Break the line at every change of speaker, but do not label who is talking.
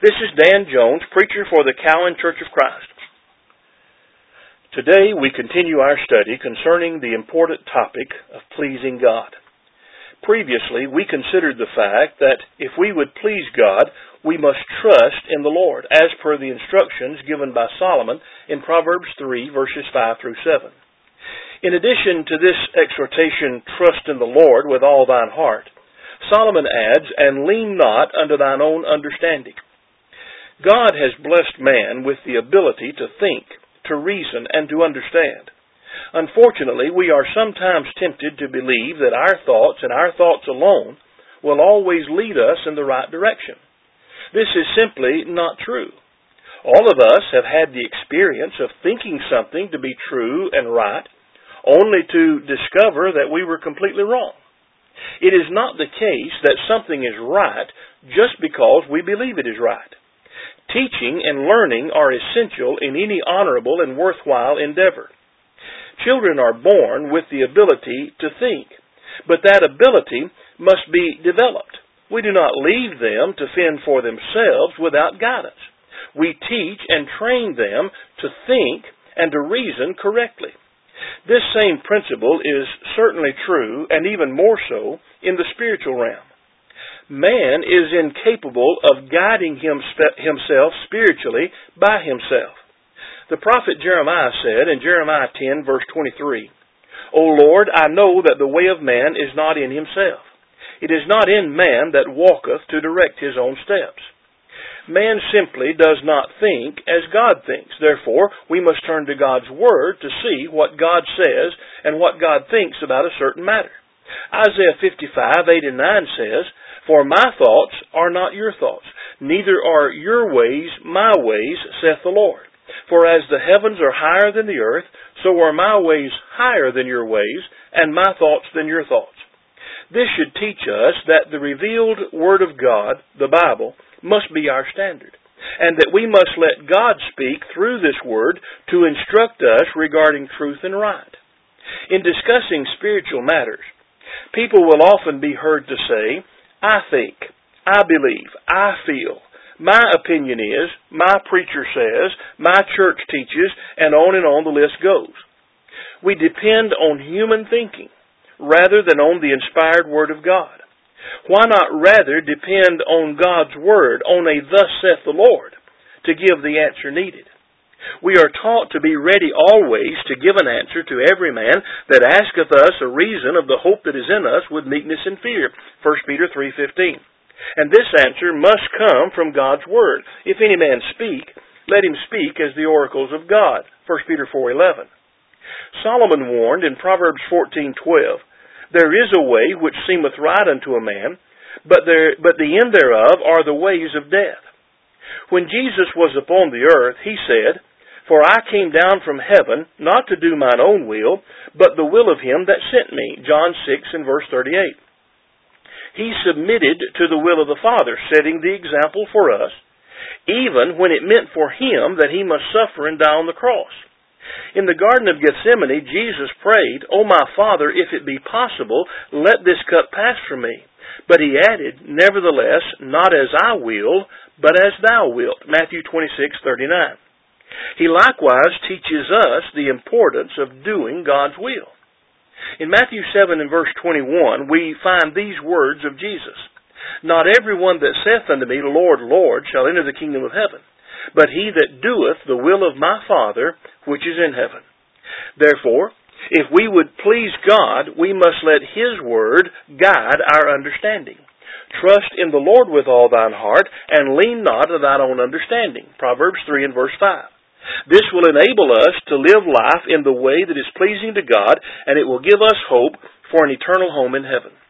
This is Dan Jones, preacher for the Cowan Church of Christ. Today we continue our study concerning the important topic of pleasing God. Previously, we considered the fact that if we would please God, we must trust in the Lord, as per the instructions given by Solomon in Proverbs 3, verses 5 through 7. In addition to this exhortation, trust in the Lord with all thine heart, Solomon adds, and lean not unto thine own understanding. God has blessed man with the ability to think, to reason, and to understand. Unfortunately, we are sometimes tempted to believe that our thoughts and our thoughts alone will always lead us in the right direction. This is simply not true. All of us have had the experience of thinking something to be true and right, only to discover that we were completely wrong. It is not the case that something is right just because we believe it is right. Teaching and learning are essential in any honorable and worthwhile endeavor. Children are born with the ability to think, but that ability must be developed. We do not leave them to fend for themselves without guidance. We teach and train them to think and to reason correctly. This same principle is certainly true, and even more so, in the spiritual realm. Man is incapable of guiding himself spiritually by himself. The prophet Jeremiah said in Jeremiah 10, verse 23, O Lord, I know that the way of man is not in himself. It is not in man that walketh to direct his own steps. Man simply does not think as God thinks. Therefore, we must turn to God's Word to see what God says and what God thinks about a certain matter. Isaiah 55, 8 and 9 says, For my thoughts are not your thoughts, neither are your ways my ways, saith the Lord. For as the heavens are higher than the earth, so are my ways higher than your ways, and my thoughts than your thoughts. This should teach us that the revealed Word of God, the Bible, must be our standard, and that we must let God speak through this Word to instruct us regarding truth and right. In discussing spiritual matters, people will often be heard to say, I think, I believe, I feel, my opinion is, my preacher says, my church teaches, and on the list goes. We depend on human thinking rather than on the inspired Word of God. Why not rather depend on God's Word, on a thus saith the Lord, to give the answer needed? We are taught to be ready always to give an answer to every man that asketh us a reason of the hope that is in us with meekness and fear. 1 Peter 3:15. And this answer must come from God's Word. If any man speak, let him speak as the oracles of God. 1 Peter 4:11. Solomon warned in Proverbs 14:12, There is a way which seemeth right unto a man, but the end thereof are the ways of death. When Jesus was upon the earth, he said, For I came down from heaven, not to do mine own will, but the will of him that sent me. John 6 and verse 38. He submitted to the will of the Father, setting the example for us, even when it meant for him that he must suffer and die on the cross. In the Garden of Gethsemane, Jesus prayed, O my Father, if it be possible, let this cup pass from me. But he added, Nevertheless, not as I will, but as thou wilt. Matthew 26:39. He likewise teaches us the importance of doing God's will. In Matthew 7 and verse 21, we find these words of Jesus. Not every one that saith unto me, Lord, Lord, shall enter the kingdom of heaven, but he that doeth the will of my Father which is in heaven. Therefore, if we would please God, we must let His Word guide our understanding. Trust in the Lord with all thine heart, and lean not to thine own understanding. Proverbs 3 and verse 5. This will enable us to live life in the way that is pleasing to God, and it will give us hope for an eternal home in heaven.